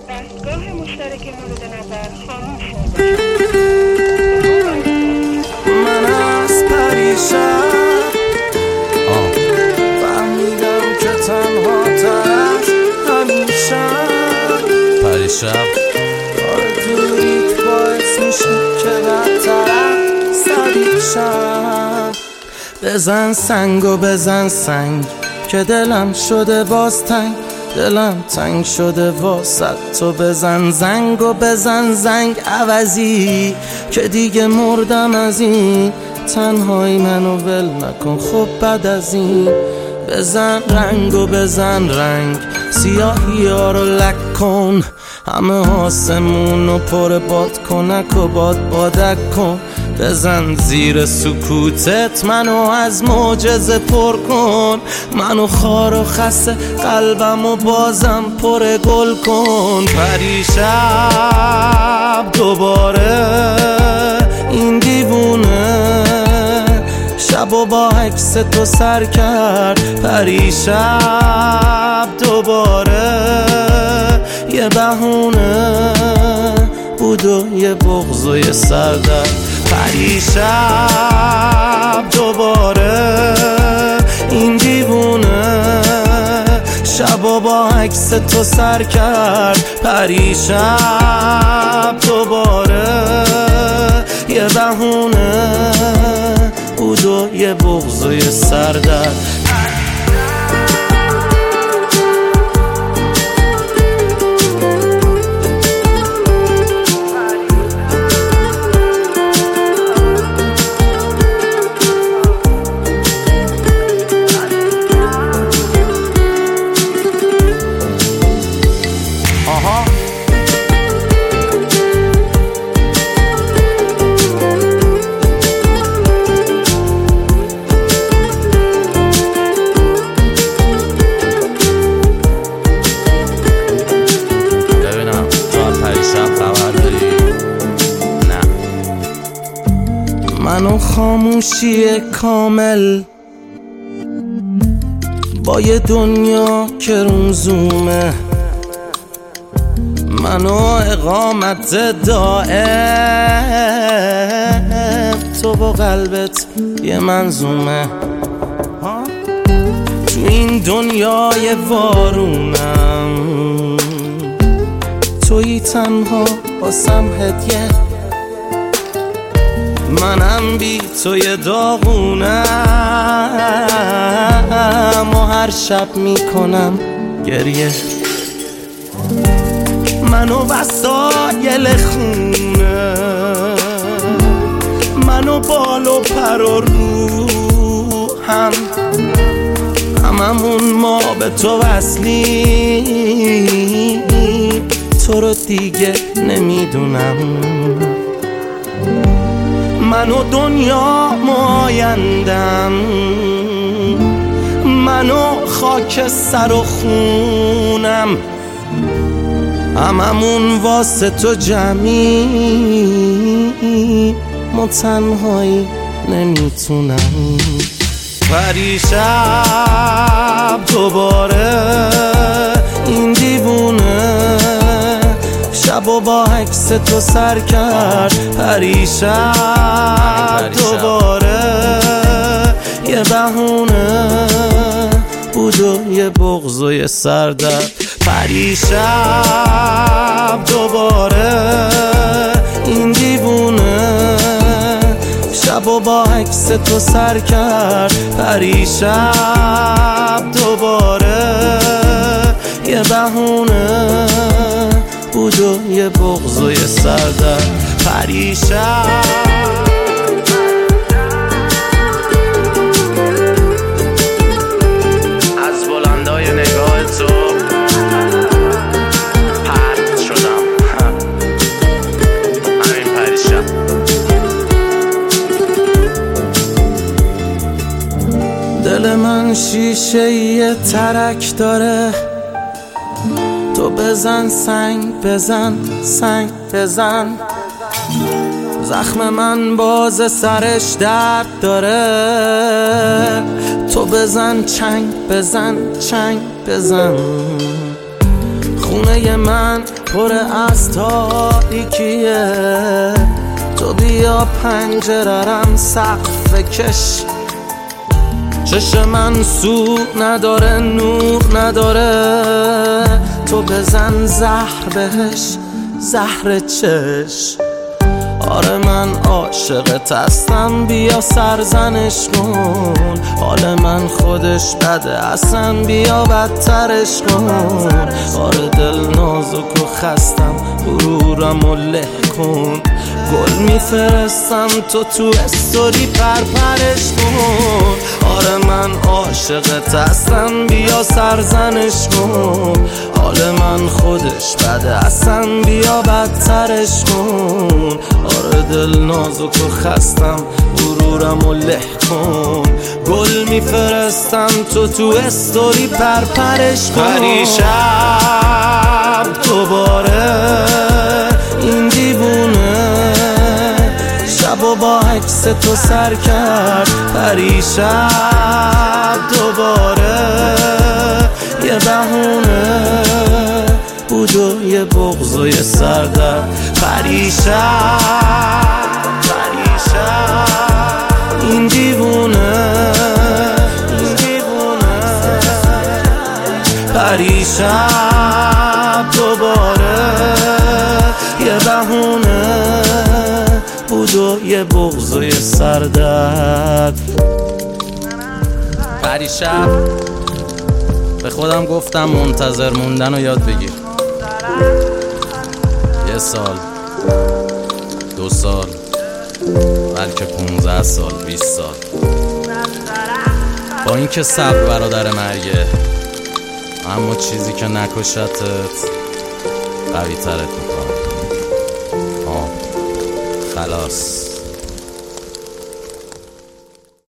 دستگاه مشترک مورد نظر خاموش شد. من از پریشب فهمیدم که تنها ترش همیشم پریشب دوریت باعث میشه که بدترم سریشم. بزن سنگ و بزن سنگ که دلم شده باز تنگ، دلم تنگ شده واسه تو. بزن زنگ و بزن زنگ عوضی که دیگه مردم از این تنهایی، منو ول نکن خب بعد از این. بزن رنگ و بزن رنگ سیاهی ها رو لک کن، همه آسمون رو پر باد کنک و بادک کن. بزن زیر سکوتت منو از معجزه پر کن، منو خار و خسته قلبم و بازم پر گل کن. پریشب دوباره این دیوونه شب و با عکس تو سر کرد. پریشب دوباره یه بهونه بود و یه بغض و یه سردرد. پریشب دوباره این دیوونه شب و با عکس تو سر کرد. پریشب دوباره یه بهونه بود و یه بغض و یه سردرد. منو خاموشی کامل با یه دنیا که روزومه، منو اقامت دائم تو با قلبت یه منظومه. تو این دنیای وارونم تویی تنها واسم هدیه، منم بی توی داغونم و هر شب میکنم گریه. منو وسایل خونه، منو بال و پر و روحم، هممون ما به تو وصلی، تو رو دیگه نمیدونم. منو دنیا آیندم، منو خاک سر و خونم، هممون واسه تو جمعی، ما تنهایی نمیتونم. پریشب دوباره این دیوونه شب و با عکس تو سر کرد. پریشب دوباره یه بهونه بود و یه بغض و یه سردرد. پریشب دوباره این دیوونه شب و با عکس تو سر کرد. پریشب دوباره یه بهونه بود و یه بغض و یه سردرد. پریشب از بلندای نگاه تو پرت شدم. همین پریشب دل من شیشه یه ترک داره، تو بزن سنگ بزن سنگ بزن. زخم من باز سرش درد داره، تو بزن چنگ بزن چنگ بزن. خونه من پر از تاریکیه، تو بیا پنجره‌رم سقف کش. چشم من سو نداره نور نداره، تو بزن زهر بهش زهر چش. آره من عاشقت هستم بیا سرزنش کن، حال من خودش بده اصلا بیا بدترش کن. آره دل نازک و خستم غرورم و له کن، گل میفرستم تو استوری پرپرش کن. آره من عاشقت هستم بیا سرزنش کن، حال من خودش بده اصلا بیا بدترش کن. آره دل نازک و خستم غرورم و له کن، گل میفرستم تو استوری پرپرش کن. پریشب دوباره این دیوونه شب و با عکس تو سر کرد. پریشب دوباره یه بهونه بود و یه بغض و یه سردرد. پریشب این دیوونه پریشب دوباره یه بهونه بود و یه بغض و یه سردرد. پریشب به خودم گفتم منتظر موندن رو یاد بگیر. 1 سال 2 سال بلکه 15 سال 20 سال، با اینکه صبر برادر مرگه، اما چیزی که نکشتت قوی ترت میکنه. خلاص.